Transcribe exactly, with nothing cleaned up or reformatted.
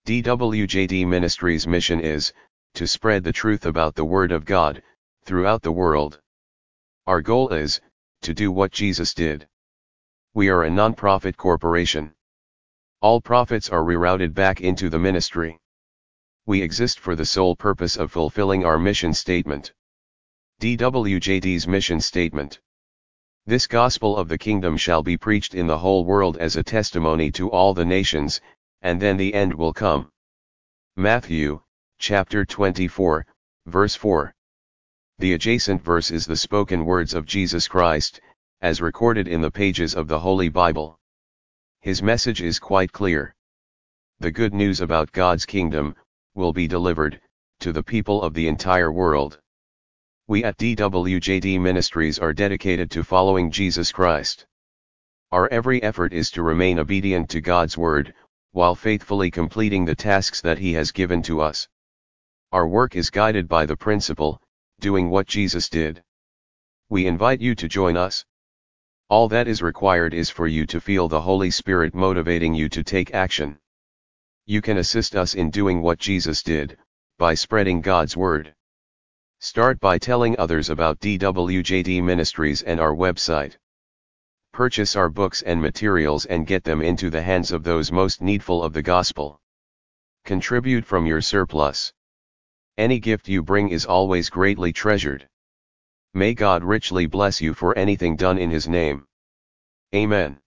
D W J D Ministries' mission is to spread the truth about the Word of God throughout the world. Our goal is to do what Jesus did. We are a non-profit corporation. All profits are rerouted back into the ministry. We exist for the sole purpose of fulfilling our mission statement. D W J D's mission statement. This gospel of the kingdom shall be preached in the whole world as a testimony to all the nations, and then the end will come. Matthew, chapter twenty-four, verse four. The adjacent verse is the spoken words of Jesus Christ, as recorded in the pages of the Holy Bible. His message is quite clear. The good news about God's kingdom will be delivered to the people of the entire world. We at D W J D Ministries are dedicated to following Jesus Christ. Our every effort is to remain obedient to God's word, while faithfully completing the tasks that He has given to us. Our work is guided by the principle, doing what Jesus did. We invite you to join us. All that is required is for you to feel the Holy Spirit motivating you to take action. You can assist us in doing what Jesus did, by spreading God's word. Start by telling others about D W J D Ministries and our website. Purchase our books and materials and get them into the hands of those most needful of the gospel. Contribute from your surplus. Any gift you bring is always greatly treasured. May God richly bless you for anything done in His name. Amen.